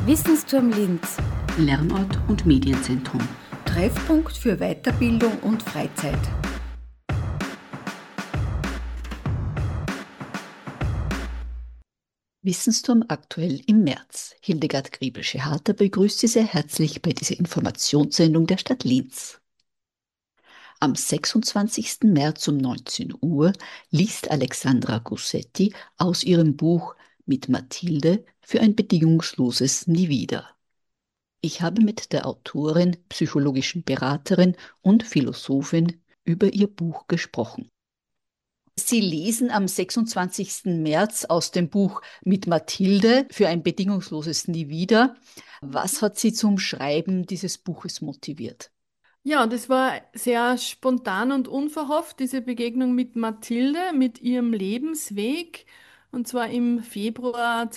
Wissensturm Linz, Lernort und Medienzentrum. Treffpunkt für Weiterbildung und Freizeit. Wissensturm aktuell im März. Hildegard Griebel-Scheharter begrüßt Sie sehr herzlich bei dieser Informationssendung der Stadt Linz. Am 26. März um 19 Uhr liest Alexandra Gussetti aus ihrem Buch Mit Mathilde für ein bedingungsloses Nie wieder. Ich habe mit der Autorin, psychologischen Beraterin und Philosophin über ihr Buch gesprochen. Sie lesen am 26. März aus dem Buch Mit Mathilde für ein bedingungsloses Nie wieder. Was hat Sie zum Schreiben dieses Buches motiviert? Ja, das war sehr spontan und unverhofft, diese Begegnung mit Mathilde, mit ihrem Lebensweg. Und zwar im Februar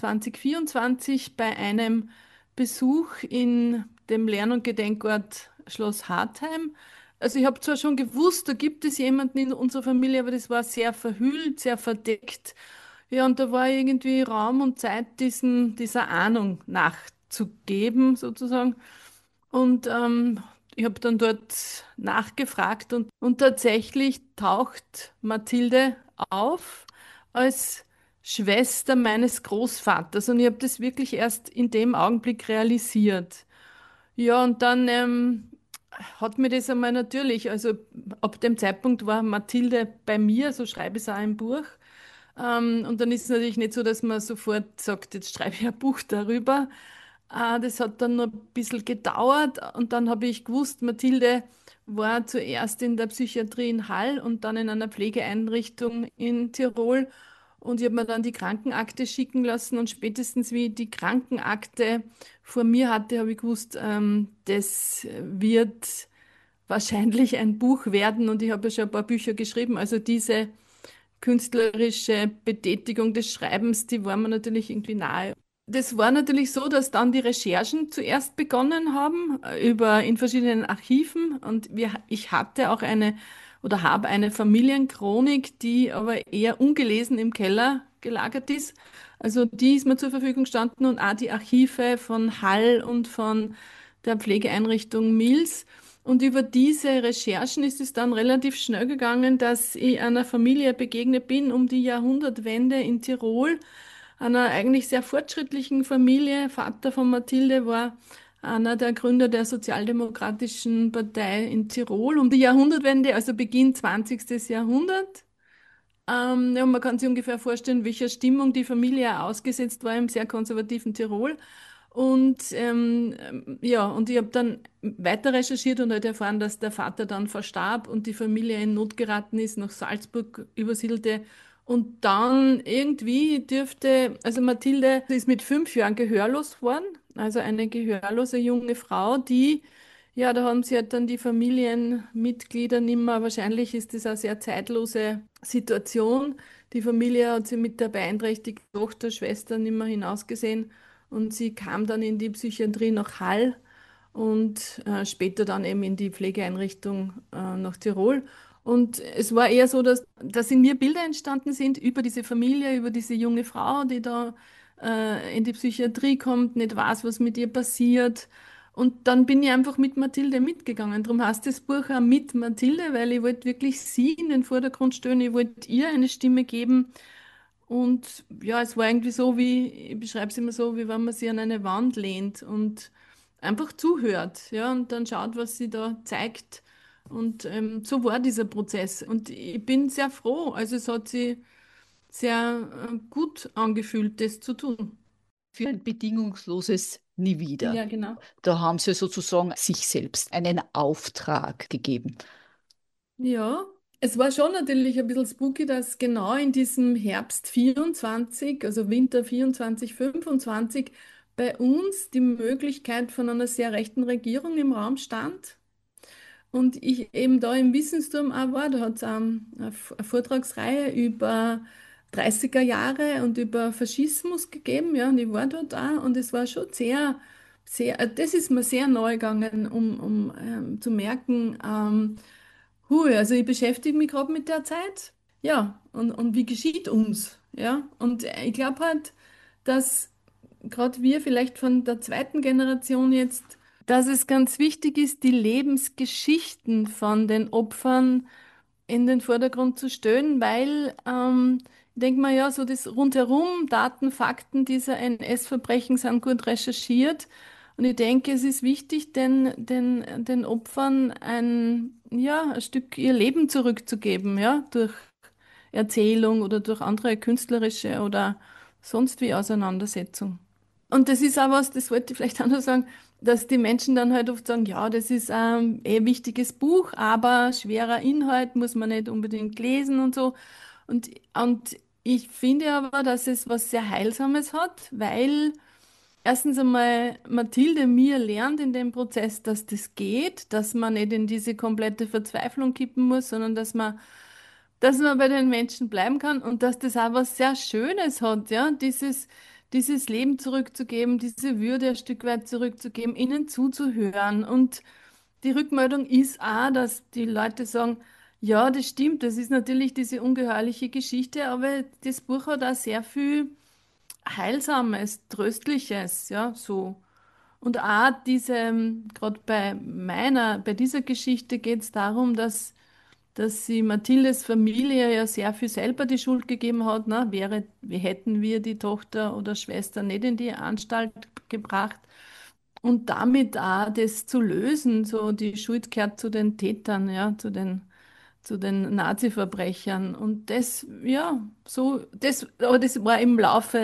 2024 bei einem Besuch in dem Lern- und Gedenkort Schloss Hartheim. Also ich habe zwar schon gewusst, da gibt es jemanden in unserer Familie, aber das war sehr verhüllt, sehr verdeckt. Ja, und da war irgendwie Raum und Zeit, dieser Ahnung nachzugeben, sozusagen. Und ich habe dann dort nachgefragt und tatsächlich taucht Mathilde auf als Schwester meines Großvaters. Und ich habe das wirklich erst in dem Augenblick realisiert. Ja, und dann hat mir das einmal natürlich, also ab dem Zeitpunkt war Mathilde bei mir, so schreibe ich es auch im Buch. Und dann ist es natürlich nicht so, dass man sofort sagt, jetzt schreibe ich ein Buch darüber. Das hat dann noch ein bisschen gedauert und dann habe ich gewusst, Mathilde war zuerst in der Psychiatrie in Hall und dann in einer Pflegeeinrichtung in Tirol. Und ich habe mir dann die Krankenakte schicken lassen und spätestens wie ich die Krankenakte vor mir hatte, habe ich gewusst, das wird wahrscheinlich ein Buch werden und ich habe ja schon ein paar Bücher geschrieben. Also diese künstlerische Betätigung des Schreibens, die war mir natürlich irgendwie nahe. Das war natürlich so, dass dann die Recherchen zuerst begonnen haben in verschiedenen Archiven und ich hatte auch eine oder habe eine Familienchronik, die aber eher ungelesen im Keller gelagert ist. Also die ist mir zur Verfügung gestanden und auch die Archive von Hall und von der Pflegeeinrichtung Mills. Und über diese Recherchen ist es dann relativ schnell gegangen, dass ich einer Familie begegnet bin um die Jahrhundertwende in Tirol, einer eigentlich sehr fortschrittlichen Familie. Vater von Mathilde war einer der Gründer der Sozialdemokratischen Partei in Tirol um die Jahrhundertwende, also Beginn 20. Jahrhundert. Ja, man kann sich ungefähr vorstellen, welcher Stimmung die Familie ausgesetzt war im sehr konservativen Tirol. Und ja, und ich habe dann weiter recherchiert und halt erfahren, dass der Vater dann verstarb und die Familie in Not geraten ist, nach Salzburg übersiedelte. Und dann irgendwie also Mathilde ist mit 5 Jahren gehörlos geworden, also eine gehörlose junge Frau, ja, da haben sie halt dann die Familienmitglieder nimmer. Wahrscheinlich ist das eine sehr zeitlose Situation. Die Familie hat sie mit der beeinträchtigten Tochter, Schwester nimmer hinausgesehen und sie kam dann in die Psychiatrie nach Hall und später dann eben in die Pflegeeinrichtung nach Tirol. Und es war eher so, dass in mir Bilder entstanden sind über diese Familie, über diese junge Frau, die da in die Psychiatrie kommt, nicht weiß, was mit ihr passiert. Und dann bin ich einfach mit Mathilde mitgegangen. Darum heißt das Buch auch Mit Mathilde, weil ich wollte wirklich sie in den Vordergrund stellen. Ich wollte ihr eine Stimme geben. Und ja, es war irgendwie so, ich beschreibe es immer so, wie wenn man sie an eine Wand lehnt und einfach zuhört, ja, und dann schaut, was sie da zeigt. Und so war dieser Prozess. Und ich bin sehr froh. Also es hat sich sehr gut angefühlt, das zu tun. Für ein bedingungsloses Nie wieder. Ja, genau. Da haben Sie sozusagen sich selbst einen Auftrag gegeben. Ja, es war schon natürlich ein bisschen spooky, dass genau in diesem Herbst 24, also Winter 24, 25, bei uns die Möglichkeit von einer sehr rechten Regierung im Raum stand. Und ich eben da im Wissensturm auch war, da hat es eine Vortragsreihe über 30er Jahre und über Faschismus gegeben, ja, und ich war dort auch und es war schon das ist mir sehr neu gegangen, um zu merken, hui, also ich beschäftige mich gerade mit der Zeit, ja, und wie geschieht uns, ja, und ich glaube halt, dass gerade wir vielleicht von der zweiten Generation jetzt, dass es ganz wichtig ist, die Lebensgeschichten von den Opfern in den Vordergrund zu stellen, weil ich denke mal, ja, so das rundherum, Daten, Fakten dieser NS-Verbrechen sind gut recherchiert. Und ich denke, es ist wichtig, den Opfern ja, ein Stück ihr Leben zurückzugeben, ja, durch Erzählung oder durch andere künstlerische oder sonst wie Auseinandersetzung. Und das ist auch was, das wollte ich vielleicht auch noch sagen, dass die Menschen dann halt oft sagen, ja, das ist ein wichtiges Buch, aber schwerer Inhalt muss man nicht unbedingt lesen und so. Und ich finde aber, dass es was sehr Heilsames hat, weil erstens einmal Mathilde mir lernt in dem Prozess, dass das geht, dass man nicht in diese komplette Verzweiflung kippen muss, sondern dass man bei den Menschen bleiben kann und dass das auch was sehr Schönes hat, ja, dieses Leben zurückzugeben, diese Würde ein Stück weit zurückzugeben, ihnen zuzuhören. Und die Rückmeldung ist auch, dass die Leute sagen, ja, das stimmt, das ist natürlich diese ungeheuerliche Geschichte, aber das Buch hat auch sehr viel Heilsames, Tröstliches, ja, so. Und auch gerade bei dieser Geschichte geht es darum, dass sie Mathildes Familie ja sehr viel selber die Schuld gegeben hat. Ne? Wie hätten wir die Tochter oder Schwester nicht in die Anstalt gebracht? Und damit auch das zu lösen, so die Schuld gehört zu den Tätern, ja, zu den Nazi-Verbrechern. Und das, ja, aber das war im Laufe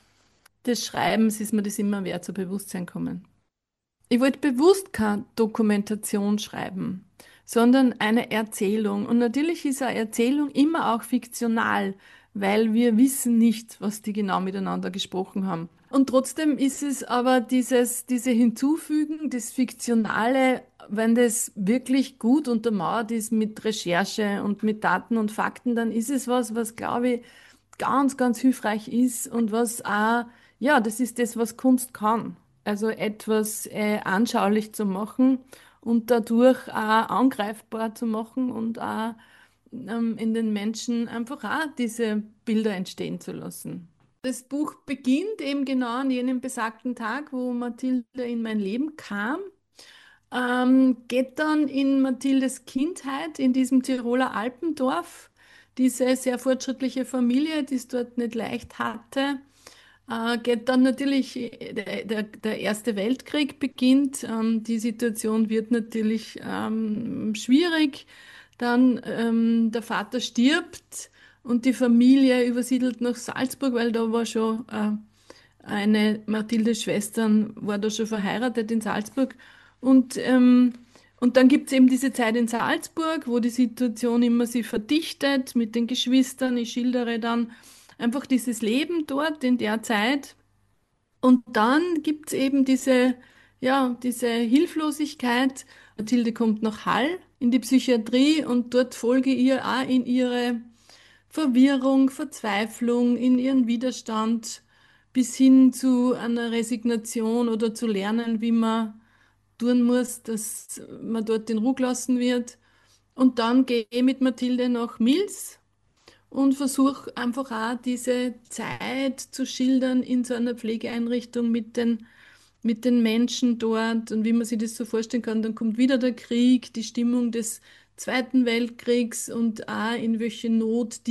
des Schreibens, ist mir das immer mehr zu Bewusstsein kommen. Ich wollte bewusst keine Dokumentation schreiben, sondern eine Erzählung. Und natürlich ist eine Erzählung immer auch fiktional, weil wir wissen nicht, was die genau miteinander gesprochen haben. Und trotzdem ist es aber diese Hinzufügen, das Fiktionale, wenn das wirklich gut untermauert ist mit Recherche und mit Daten und Fakten, dann ist es was, glaube ich, ganz, ganz hilfreich ist und was auch, ja, das ist das, was Kunst kann. Also etwas anschaulich zu machen und dadurch auch angreifbar zu machen und auch in den Menschen einfach auch diese Bilder entstehen zu lassen. Das Buch beginnt eben genau an jenem besagten Tag, wo Mathilde in mein Leben kam. Geht dann in Mathildes Kindheit in diesem Tiroler Alpendorf, diese sehr fortschrittliche Familie, die es dort nicht leicht hatte. Geht dann natürlich, der Erste Weltkrieg beginnt, die Situation wird natürlich schwierig, dann der Vater stirbt und die Familie übersiedelt nach Salzburg, weil da war schon eine Mathildes Schwestern war da schon verheiratet in Salzburg. Und dann gibt es eben diese Zeit in Salzburg, wo die Situation immer sich verdichtet mit den Geschwistern. Ich schildere dann einfach dieses Leben dort in der Zeit. Und dann gibt es eben diese Hilflosigkeit. Mathilde kommt nach Hall in die Psychiatrie und dort folge ihr auch in ihre Verwirrung, Verzweiflung, in ihren Widerstand bis hin zu einer Resignation oder zu lernen, wie man tun muss, dass man dort in Ruhe gelassen wird. Und dann gehe ich mit Mathilde nach Mils und versuche einfach auch diese Zeit zu schildern in so einer Pflegeeinrichtung mit den Menschen dort und wie man sich das so vorstellen kann. Dann kommt wieder der Krieg, die Stimmung des Zweiten Weltkriegs und auch in welche Not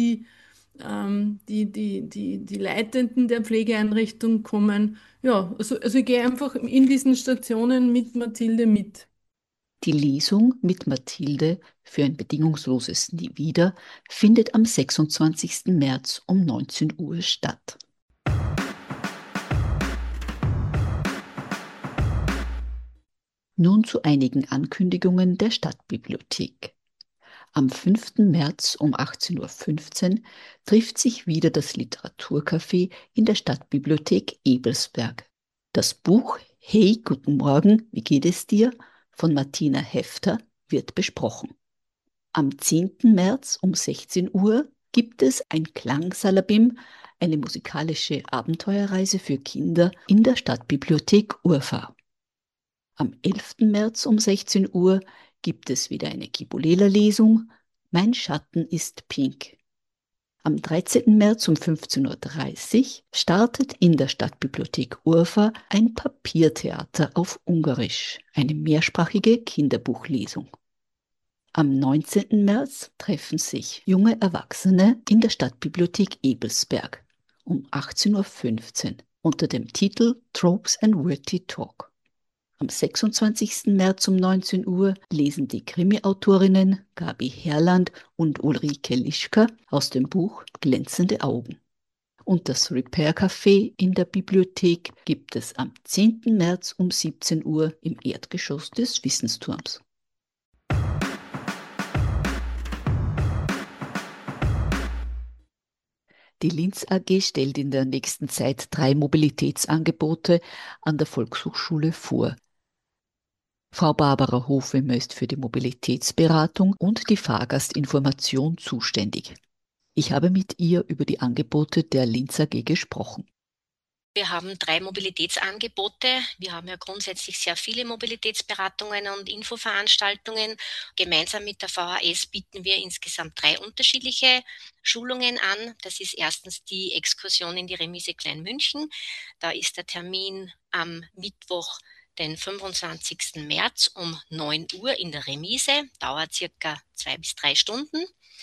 die Leitenden der Pflegeeinrichtung kommen. Ja, also ich gehe einfach in diesen Stationen mit Mathilde mit. Die Lesung mit Mathilde für ein bedingungsloses Nie wieder findet am 26. März um 19 Uhr statt. Nun zu einigen Ankündigungen der Stadtbibliothek. Am 5. März um 18:15 Uhr trifft sich wieder das Literaturcafé in der Stadtbibliothek Ebelsberg. Das Buch Hey, guten Morgen, wie geht es dir? Von Martina Hefter wird besprochen. Am 10. März um 16 Uhr gibt es ein Klangsalabim, eine musikalische Abenteuerreise für Kinder in der Stadtbibliothek Urfa. Am 11. März um 16 Uhr gibt es wieder eine Kibulela-Lesung, Mein Schatten ist pink. Am 13. März um 15:30 Uhr startet in der Stadtbibliothek Urfa ein Papiertheater auf Ungarisch, eine mehrsprachige Kinderbuchlesung. Am 19. März treffen sich junge Erwachsene in der Stadtbibliothek Ebelsberg um 18:15 Uhr unter dem Titel Tropes and Witty Talk. Am 26. März um 19 Uhr lesen die Krimi-Autorinnen Gabi Herland und Ulrike Lischka aus dem Buch Glänzende Augen. Und das Repair Café in der Bibliothek gibt es am 10. März um 17 Uhr im Erdgeschoss des Wissensturms. Die Linz AG stellt in der nächsten Zeit 3 Mobilitätsangebote an der Volkshochschule vor. Frau Barbara Hofwimmer ist für die Mobilitätsberatung und die Fahrgastinformation zuständig. Ich habe mit ihr über die Angebote der Linz AG gesprochen. Wir haben 3 Mobilitätsangebote. Wir haben ja grundsätzlich sehr viele Mobilitätsberatungen und Infoveranstaltungen. Gemeinsam mit der VHS bieten wir insgesamt 3 unterschiedliche Schulungen an. Das ist erstens die Exkursion in die Remise Kleinmünchen. Da ist der Termin am Mittwoch, den 25. März um 9 Uhr in der Remise. Dauert circa 2 bis 3 Stunden.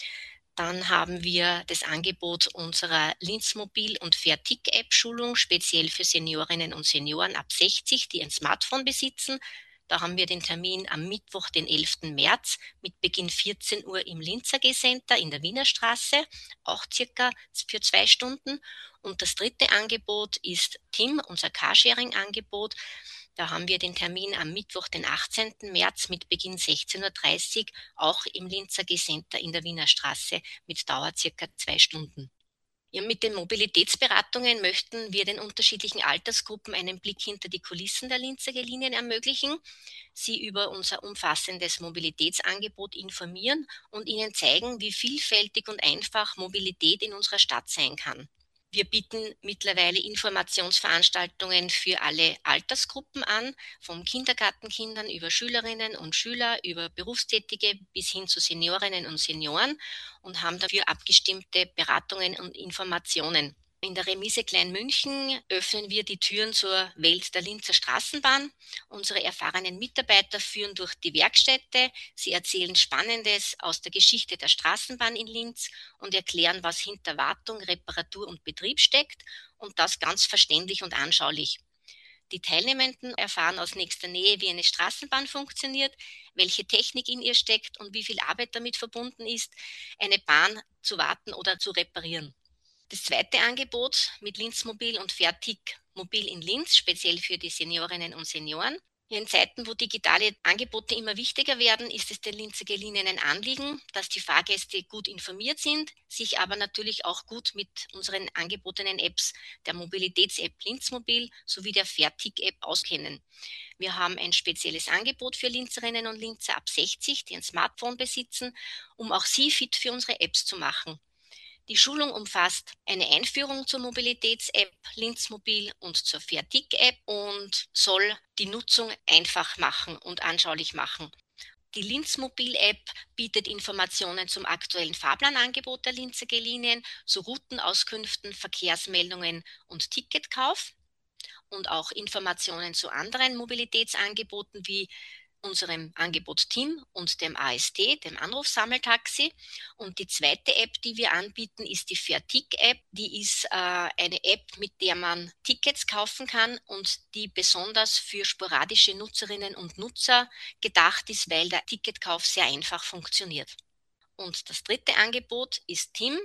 Dann haben wir das Angebot unserer Linz Mobil- und Fair-Tick-App-Schulung, speziell für Seniorinnen und Senioren ab 60, die ein Smartphone besitzen. Da haben wir den Termin am Mittwoch, den 11. März, mit Beginn 14 Uhr im Linz AG Center in der Wiener Straße, auch circa für 2 Stunden. Und das dritte Angebot ist TIM, unser Carsharing-Angebot. Da haben wir den Termin am Mittwoch, den 18. März mit Beginn 16:30 Uhr, auch im Linz AG Center in der Wiener Straße mit Dauer circa 2 Stunden. Ja, mit den Mobilitätsberatungen möchten wir den unterschiedlichen Altersgruppen einen Blick hinter die Kulissen der Linz AG Linien ermöglichen, sie über unser umfassendes Mobilitätsangebot informieren und ihnen zeigen, wie vielfältig und einfach Mobilität in unserer Stadt sein kann. Wir bieten mittlerweile Informationsveranstaltungen für alle Altersgruppen an, von Kindergartenkindern über Schülerinnen und Schüler, über Berufstätige bis hin zu Seniorinnen und Senioren und haben dafür abgestimmte Beratungen und Informationen. In der Remise Kleinmünchen öffnen wir die Türen zur Welt der Linzer Straßenbahn. Unsere erfahrenen Mitarbeiter führen durch die Werkstätte. Sie erzählen Spannendes aus der Geschichte der Straßenbahn in Linz und erklären, was hinter Wartung, Reparatur und Betrieb steckt, und das ganz verständlich und anschaulich. Die Teilnehmenden erfahren aus nächster Nähe, wie eine Straßenbahn funktioniert, welche Technik in ihr steckt und wie viel Arbeit damit verbunden ist, eine Bahn zu warten oder zu reparieren. Das zweite Angebot mit Linz Mobil und Fair-Tick Mobil in Linz, speziell für die Seniorinnen und Senioren. In Zeiten, wo digitale Angebote immer wichtiger werden, ist es den Linz AG Linien ein Anliegen, dass die Fahrgäste gut informiert sind, sich aber natürlich auch gut mit unseren angebotenen Apps, der Mobilitäts-App Linz Mobil sowie der Fair-Tick-App auskennen. Wir haben ein spezielles Angebot für Linzerinnen und Linzer ab 60, die ein Smartphone besitzen, um auch sie fit für unsere Apps zu machen. Die Schulung umfasst eine Einführung zur Mobilitäts-App Linz Mobil und zur Fair-Tick-App und soll die Nutzung einfach machen und anschaulich machen. Die Linz Mobil-App bietet Informationen zum aktuellen Fahrplanangebot der Linz AG Linien, zu Routenauskünften, Verkehrsmeldungen und Ticketkauf und auch Informationen zu anderen Mobilitätsangeboten wie unserem Angebot TIM und dem AST, dem Anrufsammeltaxi. Und die zweite App, die wir anbieten, ist die Fair-Tick-App. Die ist eine App, mit der man Tickets kaufen kann und die besonders für sporadische Nutzerinnen und Nutzer gedacht ist, weil der Ticketkauf sehr einfach funktioniert. Und das dritte Angebot ist TIM,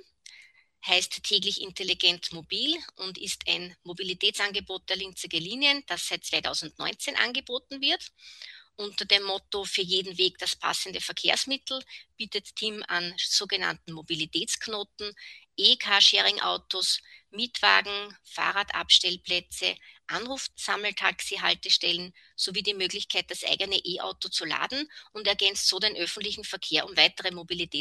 heißt täglich intelligent mobil und ist ein Mobilitätsangebot der Linz AG Linien, das seit 2019 angeboten wird. Unter dem Motto „Für jeden Weg das passende Verkehrsmittel“ bietet TIM an sogenannten Mobilitätsknoten, E-Carsharing-Autos, Mietwagen, Fahrradabstellplätze, Anrufsammeltaxi-Haltestellen sowie die Möglichkeit, das eigene E-Auto zu laden, und ergänzt so den öffentlichen Verkehr um weitere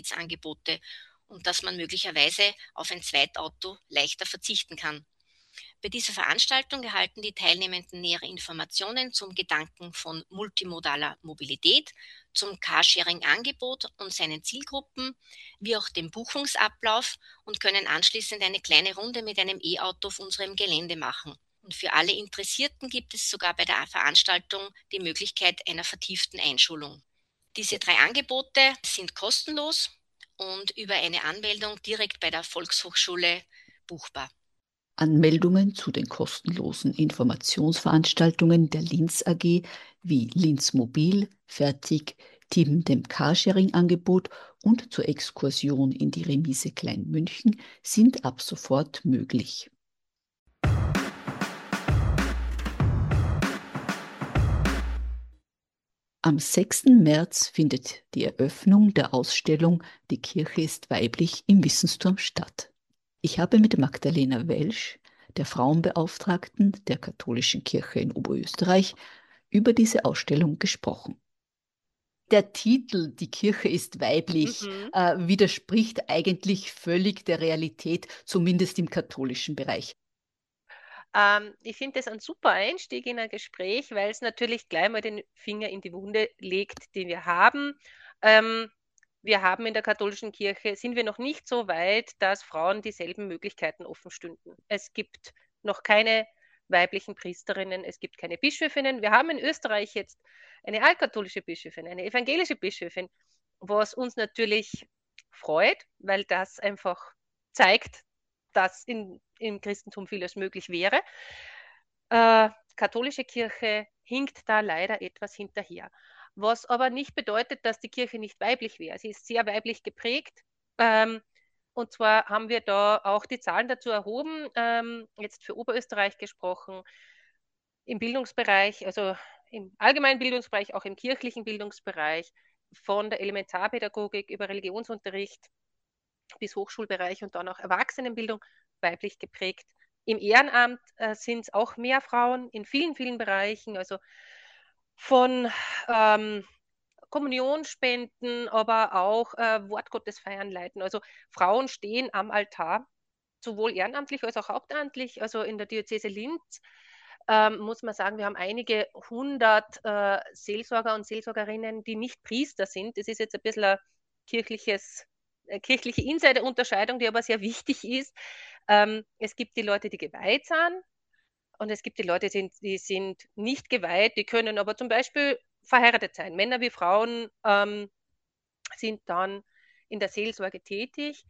Mobilitätsangebote und dass man möglicherweise auf ein Zweitauto leichter verzichten kann. Bei dieser Veranstaltung erhalten die Teilnehmenden nähere Informationen zum Gedanken von multimodaler Mobilität, zum Carsharing-Angebot und seinen Zielgruppen, wie auch dem Buchungsablauf und können anschließend eine kleine Runde mit einem E-Auto auf unserem Gelände machen. Und für alle Interessierten gibt es sogar bei der Veranstaltung die Möglichkeit einer vertieften Einschulung. Diese 3 Angebote sind kostenlos und über eine Anmeldung direkt bei der Volkshochschule buchbar. Anmeldungen zu den kostenlosen Informationsveranstaltungen der Linz AG wie Linz Mobil, Fertig, Team dem Carsharing-Angebot und zur Exkursion in die Remise Kleinmünchen sind ab sofort möglich. Am 6. März findet die Eröffnung der Ausstellung Die Kirche ist weiblich im Wissensturm statt. Ich habe mit Magdalena Welsch, der Frauenbeauftragten der Katholischen Kirche in Oberösterreich, über diese Ausstellung gesprochen. Der Titel Die Kirche ist weiblich widerspricht eigentlich völlig der Realität, zumindest im katholischen Bereich. Ich finde das ein super Einstieg in ein Gespräch, weil es natürlich gleich mal den Finger in die Wunde legt, den wir haben. Wir haben in der katholischen Kirche, sind wir noch nicht so weit, dass Frauen dieselben Möglichkeiten offen stünden. Es gibt noch keine weiblichen Priesterinnen, es gibt keine Bischöfinnen. Wir haben in Österreich jetzt eine altkatholische Bischöfin, eine evangelische Bischöfin, was uns natürlich freut, weil das einfach zeigt, dass im Christentum vieles möglich wäre. Katholische Kirche hinkt da leider etwas hinterher. Was aber nicht bedeutet, dass die Kirche nicht weiblich wäre. Sie ist sehr weiblich geprägt. Und zwar haben wir da auch die Zahlen dazu erhoben, jetzt für Oberösterreich gesprochen, im Bildungsbereich, also im allgemeinen Bildungsbereich, auch im kirchlichen Bildungsbereich, von der Elementarpädagogik über Religionsunterricht bis Hochschulbereich und dann auch Erwachsenenbildung weiblich geprägt. Im Ehrenamt sind es auch mehr Frauen in vielen, vielen Bereichen, also von Kommunionspenden, aber auch Wortgottesfeiern leiten. Also Frauen stehen am Altar, sowohl ehrenamtlich als auch hauptamtlich. Also in der Diözese Linz muss man sagen, wir haben einige 100 Seelsorger und Seelsorgerinnen, die nicht Priester sind. Das ist jetzt ein bisschen ein kirchliche Insider-Unterscheidung, die aber sehr wichtig ist. Es gibt die Leute, die geweiht sind, und es gibt die Leute, die sind nicht geweiht, die können aber zum Beispiel verheiratet sein. Männer wie Frauen sind dann in der Seelsorge tätig.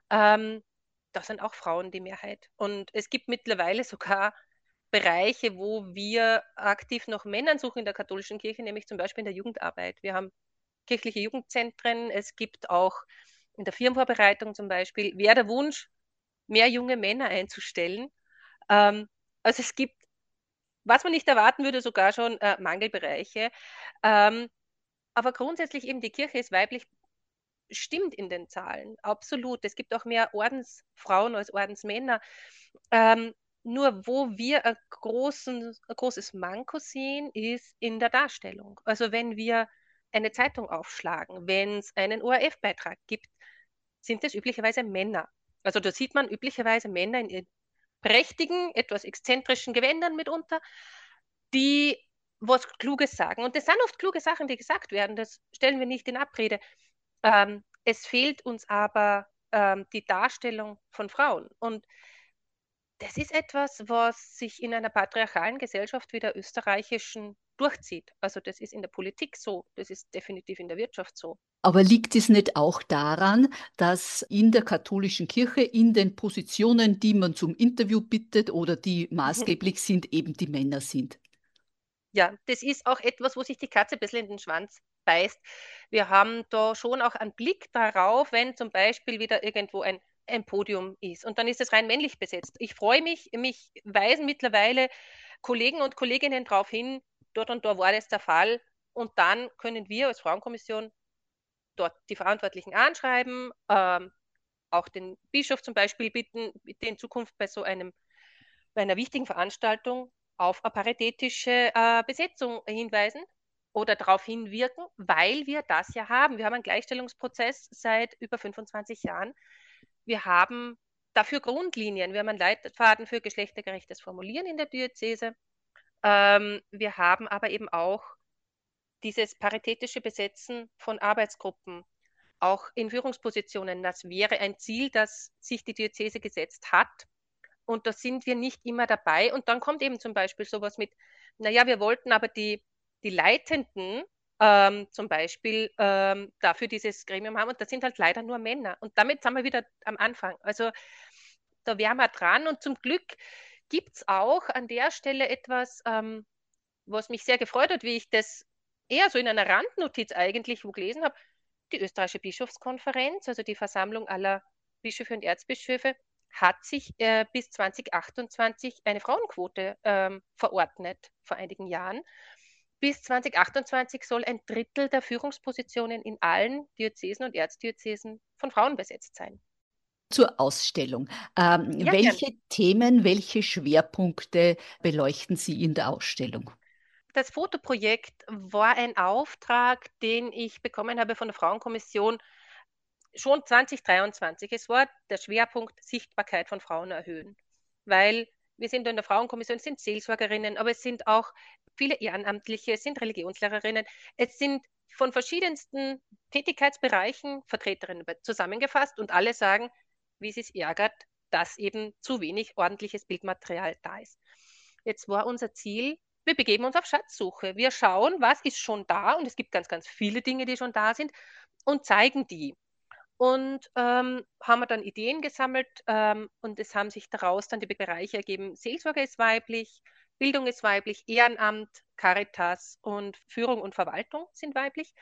Das sind auch Frauen die Mehrheit. Und es gibt mittlerweile sogar Bereiche, wo wir aktiv nach Männern suchen in der katholischen Kirche, nämlich zum Beispiel in der Jugendarbeit. Wir haben kirchliche Jugendzentren. Es gibt auch in der Firmenvorbereitung zum Beispiel, wäre der Wunsch, mehr junge Männer einzustellen. Also es gibt, was man nicht erwarten würde, sogar schon Mangelbereiche. Aber grundsätzlich eben die Kirche ist weiblich, stimmt in den Zahlen, absolut. Es gibt auch mehr Ordensfrauen als Ordensmänner. Nur wo wir ein großes Manko sehen, ist in der Darstellung. Also wenn wir eine Zeitung aufschlagen, wenn es einen ORF-Beitrag gibt, sind es üblicherweise Männer. Also da sieht man üblicherweise Männer in ihren prächtigen, etwas exzentrischen Gewändern mitunter, die was Kluges sagen. Und das sind oft kluge Sachen, die gesagt werden. Das stellen wir nicht in Abrede. Es fehlt uns aber die Darstellung von Frauen. Und das ist etwas, was sich in einer patriarchalen Gesellschaft wie der österreichischen durchzieht. Also das ist in der Politik so, das ist definitiv in der Wirtschaft so. Aber liegt es nicht auch daran, dass in der katholischen Kirche in den Positionen, die man zum Interview bittet oder die maßgeblich sind, eben die Männer sind? Ja, das ist auch etwas, wo sich die Katze ein bisschen in den Schwanz beißt. Wir haben da schon auch einen Blick darauf, wenn zum Beispiel wieder irgendwo ein Podium ist und dann ist es rein männlich besetzt. Ich freue mich weisen mittlerweile Kollegen und Kolleginnen darauf hin, dort und da war das der Fall, und dann können wir als Frauenkommission dort die Verantwortlichen anschreiben, auch den Bischof zum Beispiel bitten, bitte in Zukunft bei bei einer wichtigen Veranstaltung auf eine paritätische Besetzung hinweisen oder darauf hinwirken, weil wir das ja haben. Wir haben einen Gleichstellungsprozess seit über 25 Jahren. Wir haben dafür Grundlinien. Wir haben einen Leitfaden für geschlechtergerechtes Formulieren in der Diözese. Wir haben aber eben auch dieses paritätische Besetzen von Arbeitsgruppen, auch in Führungspositionen. Das wäre ein Ziel, das sich die Diözese gesetzt hat. Und da sind wir nicht immer dabei. Und dann kommt eben zum Beispiel sowas mit, naja, wir wollten aber die Leitenden zum Beispiel dafür dieses Gremium haben. Und das sind halt leider nur Männer. Und damit sind wir wieder am Anfang. Also da wären wir dran. Und zum Glück gibt es auch an der Stelle etwas, was mich sehr gefreut hat, wie ich das eher so in einer Randnotiz eigentlich wo gelesen habe. Die österreichische Bischofskonferenz, also die Versammlung aller Bischöfe und Erzbischöfe, hat sich bis 2028 eine Frauenquote verordnet, vor einigen Jahren. Bis 2028 soll ein Drittel der Führungspositionen in allen Diözesen und Erzdiözesen von Frauen besetzt sein. Zur Ausstellung. Ja, gern. Welche Themen, welche Schwerpunkte beleuchten Sie in der Ausstellung? Das Fotoprojekt war ein Auftrag, den ich bekommen habe von der Frauenkommission schon 2023. Es war der Schwerpunkt Sichtbarkeit von Frauen erhöhen, weil wir sind in der Frauenkommission, es sind Seelsorgerinnen, aber es sind auch viele Ehrenamtliche, es sind Religionslehrerinnen, es sind von verschiedensten Tätigkeitsbereichen Vertreterinnen zusammengefasst und alle sagen, wie sie es ärgert, dass eben zu wenig ordentliches Bildmaterial da ist. Jetzt war unser Ziel, wir begeben uns auf Schatzsuche. Wir schauen, was ist schon da und es gibt ganz, ganz viele Dinge, die schon da sind und zeigen die. Und haben wir dann Ideen gesammelt und es haben sich daraus dann die Bereiche ergeben, Seelsorge ist weiblich, Bildung ist weiblich, Ehrenamt, Caritas und Führung und Verwaltung sind weiblich.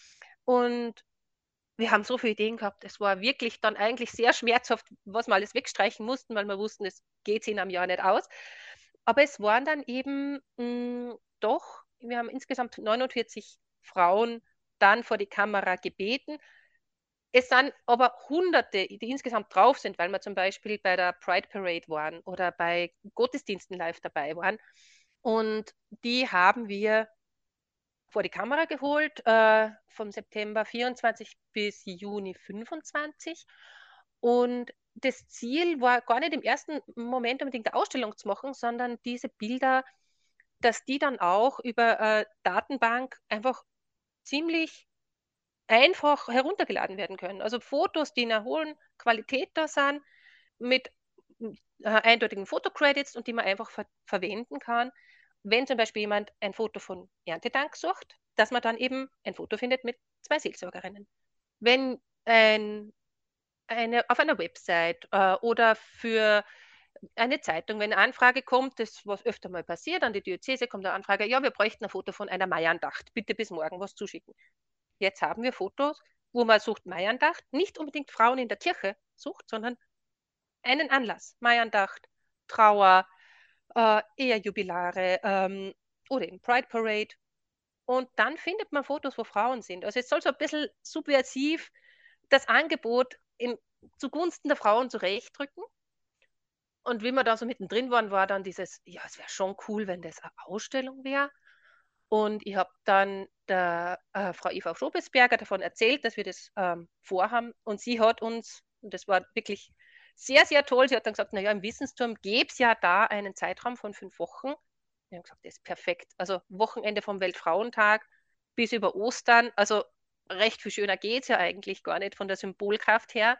Und wir haben so viele Ideen gehabt, es war wirklich dann eigentlich sehr schmerzhaft, was wir alles wegstreichen mussten, weil wir wussten, es geht in einem Jahr nicht aus. Aber es waren dann eben doch, wir haben insgesamt 49 Frauen dann vor die Kamera gebeten. Es sind aber Hunderte, die insgesamt drauf sind, weil wir zum Beispiel bei der Pride Parade waren oder bei Gottesdiensten live dabei waren. Und die haben wir vor die Kamera geholt, vom September 24 bis Juni 25. Und das Ziel war gar nicht im ersten Moment unbedingt eine Ausstellung zu machen, sondern diese Bilder, dass die dann auch über Datenbank einfach ziemlich einfach heruntergeladen werden können. Also Fotos, die in einer hohen Qualität da sind, mit eindeutigen Fotocredits und die man einfach verwenden kann. Wenn zum Beispiel jemand ein Foto von Erntedank sucht, dass man dann eben ein Foto findet mit 2 Seelsorgerinnen. Wenn auf einer Website oder für eine Zeitung, wenn eine Anfrage kommt, das was öfter mal passiert, an die Diözese kommt eine Anfrage, ja, wir bräuchten ein Foto von einer Maiandacht, bitte bis morgen was zuschicken. Jetzt haben wir Fotos, wo man sucht Maiandacht, nicht unbedingt Frauen in der Kirche sucht, sondern einen Anlass. Maiandacht, Trauer, Ehejubilare oder eben Pride Parade. Und dann findet man Fotos, wo Frauen sind. Also es soll so ein bisschen subversiv das Angebot zugunsten der Frauen zurechtdrücken. Und wie wir da so mittendrin waren, war dann dieses, ja, es wäre schon cool, wenn das eine Ausstellung wäre. Und ich habe dann der Frau Eva Schobesberger davon erzählt, dass wir das vorhaben. Und sie hat uns, und das war wirklich sehr, sehr toll, sie hat dann gesagt, naja, im Wissensturm gäbe es ja da einen Zeitraum von 5 Wochen. Wir haben gesagt, das ist perfekt. Also Wochenende vom Weltfrauentag bis über Ostern. Also recht viel schöner geht es ja eigentlich gar nicht von der Symbolkraft her.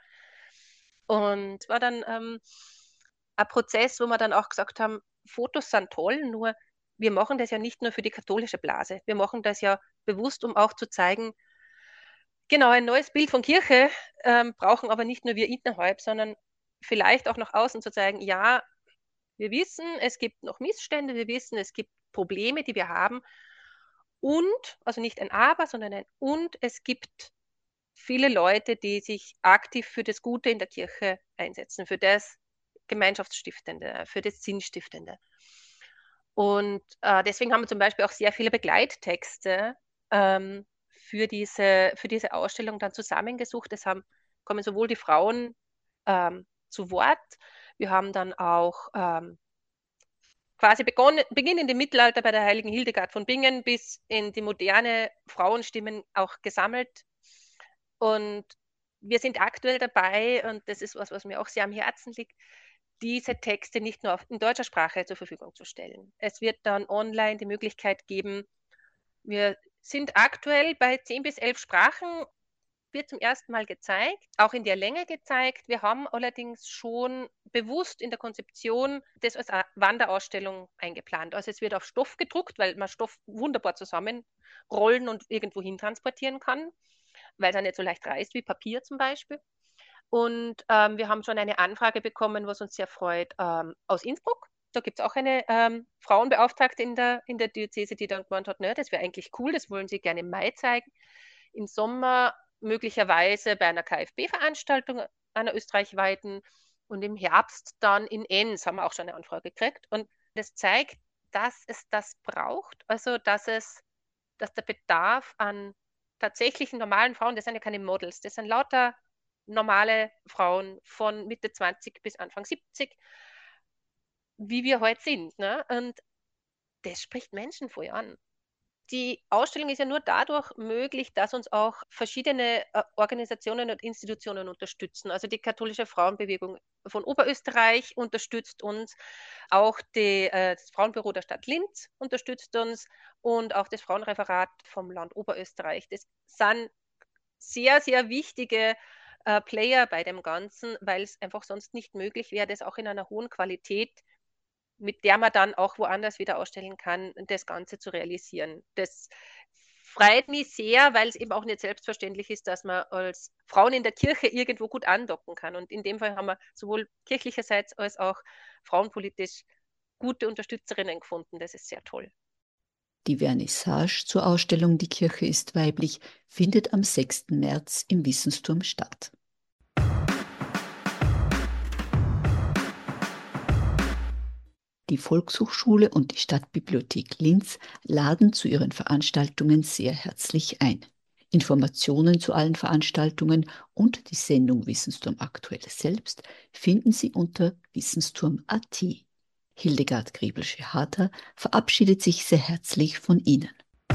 Und war dann ein Prozess, wo wir dann auch gesagt haben, Fotos sind toll, nur wir machen das ja nicht nur für die katholische Blase. Wir machen das ja bewusst, um auch zu zeigen, genau, ein neues Bild von Kirche brauchen aber nicht nur wir innerhalb, sondern vielleicht auch nach außen zu zeigen, ja, wir wissen, es gibt noch Missstände, wir wissen, es gibt Probleme, die wir haben. Und, also nicht ein Aber, sondern ein Und, es gibt viele Leute, die sich aktiv für das Gute in der Kirche einsetzen, für das Gemeinschaftsstiftende, für das Sinnstiftende. Und deswegen haben wir zum Beispiel auch sehr viele Begleittexte für diese Ausstellung dann zusammengesucht. Kommen sowohl die Frauen zu Wort, wir haben dann auch quasi beginnend im Mittelalter bei der heiligen Hildegard von Bingen bis in die moderne Frauenstimmen auch gesammelt. Und wir sind aktuell dabei, und das ist was mir auch sehr am Herzen liegt, diese Texte nicht nur in deutscher Sprache zur Verfügung zu stellen. Es wird dann online die Möglichkeit geben, wir sind aktuell bei 10 bis 11 Sprachen, wird zum ersten Mal gezeigt, auch in der Länge gezeigt. Wir haben allerdings schon bewusst in der Konzeption das als Wanderausstellung eingeplant. Also es wird auf Stoff gedruckt, weil man Stoff wunderbar zusammenrollen und irgendwo hin transportieren kann, weil es ja nicht so leicht reißt wie Papier zum Beispiel. Und wir haben schon eine Anfrage bekommen, was uns sehr freut, aus Innsbruck. Da gibt es auch eine Frauenbeauftragte in der Diözese, die dann gemeint hat, das wäre eigentlich cool, das wollen sie gerne im Mai zeigen. Im Sommer möglicherweise bei einer KfB-Veranstaltung, einer österreichweiten, und im Herbst dann in Enns haben wir auch schon eine Anfrage gekriegt. Und das zeigt, dass es das braucht, also dass der Bedarf an tatsächlichen normalen Frauen, das sind ja keine Models, das sind lauter normale Frauen von Mitte 20 bis Anfang 70, wie wir heute sind. Ne? Und das spricht Menschen voll an. Die Ausstellung ist ja nur dadurch möglich, dass uns auch verschiedene Organisationen und Institutionen unterstützen. Also die Katholische Frauenbewegung von Oberösterreich unterstützt uns, auch das Frauenbüro der Stadt Linz unterstützt uns und auch das Frauenreferat vom Land Oberösterreich. Das sind sehr, sehr wichtige Player bei dem Ganzen, weil es einfach sonst nicht möglich wäre, das auch in einer hohen Qualität, mit der man dann auch woanders wieder ausstellen kann, das Ganze zu realisieren. Das freut mich sehr, weil es eben auch nicht selbstverständlich ist, dass man als Frauen in der Kirche irgendwo gut andocken kann. Und in dem Fall haben wir sowohl kirchlicherseits als auch frauenpolitisch gute Unterstützerinnen gefunden. Das ist sehr toll. Die Vernissage zur Ausstellung Die Kirche ist weiblich findet am 6. März im Wissensturm statt. Die Volkshochschule und die Stadtbibliothek Linz laden zu ihren Veranstaltungen sehr herzlich ein. Informationen zu allen Veranstaltungen und die Sendung Wissensturm aktuell selbst finden Sie unter wissensturm.at. Hildegard Griebel-Schehater verabschiedet sich sehr herzlich von Ihnen.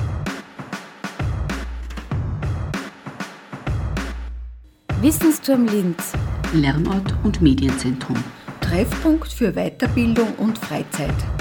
Wissensturm Linz. Lernort und Medienzentrum. Treffpunkt für Weiterbildung und Freizeit.